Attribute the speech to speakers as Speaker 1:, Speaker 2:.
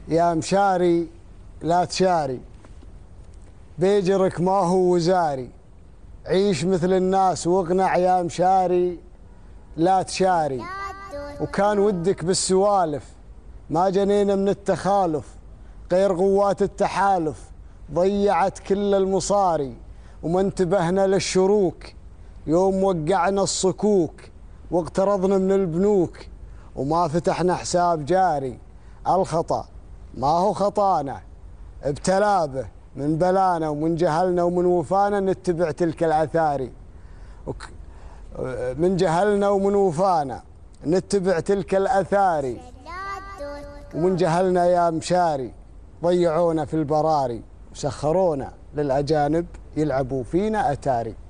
Speaker 1: يا مشاري لا تشاري، بيجرك ما هو وزاري، عيش مثل الناس واقنع يا مشاري لا تشاري. وكان ودك بالسوالف ما جنينا من التخالف، غير قوات التحالف ضيعت كل المصاري. وما انتبهنا للشروك يوم وقعنا الصكوك، واقترضنا من البنوك وما فتحنا حساب جاري. الخطأ ما هو خطانا، ابتلى به من بلانا ومن جهلنا ومن وفانا نتبع تلك الأثاري. من جهلنا ومن وفانا نتبع تلك الأثاري، ومن جهلنا يا مشاري ضيعونا في البراري، وسخرونا للأجانب يلعبوا فينا أتاري.